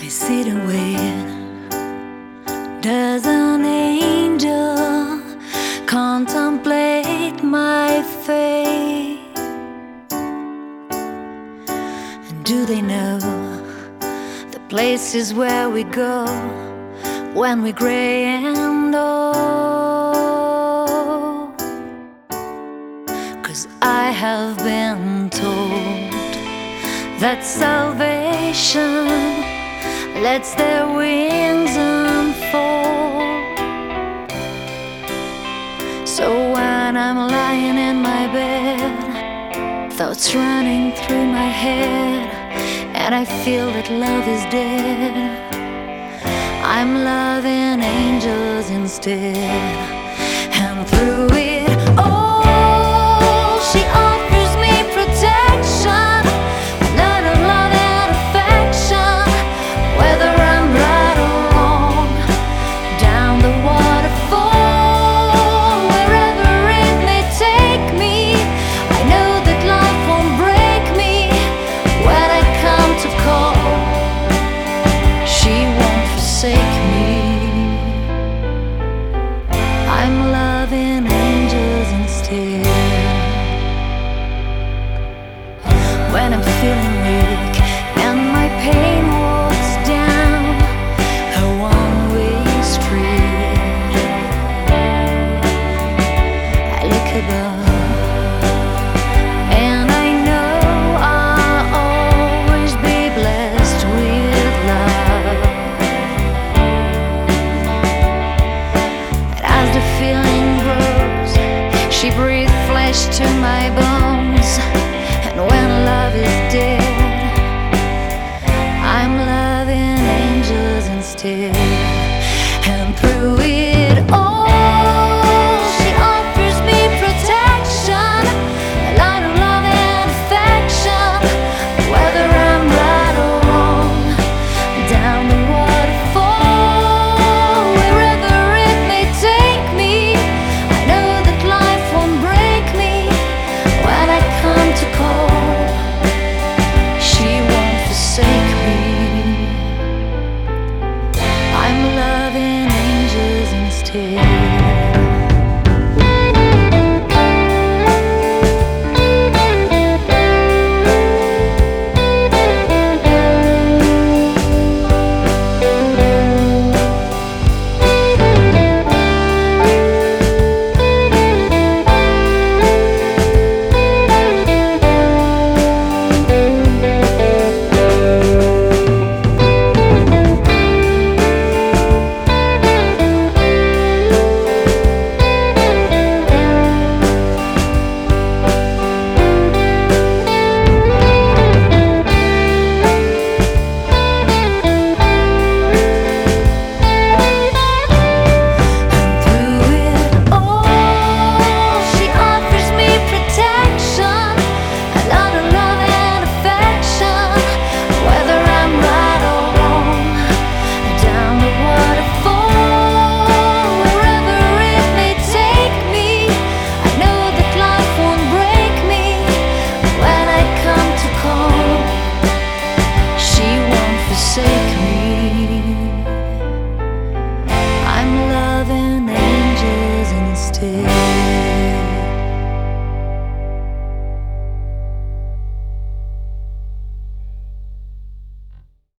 I sit and wait. Does an angel contemplate my fate? And do they know the places where we go when we're gray and old? 'Cause I have been told that salvation lets their wings unfold. So when I'm lying in my bed, thoughts running through my head, and I feel that love is dead, I'm loving angels instead. And through it all, she offers me protection, a lot of love and affection, whether I'm right or wrong, down the waterfall, wherever it may take me. I know that life won't break me when I come to call. She won't forsake me. I'm loving angels instead. When I'm feeling weak and my pain walks down a one-way street, I look above and I know I'll always be blessed with love. And as the feeling grows, she breathes flesh to my bones. And when love is dead, I'm loving angels instead. And through it all, she offers me protection, a lot of love and affection, whether I'm right or wrong, down the waterfall, wherever it may take me. I know that life won't break me when I come to call.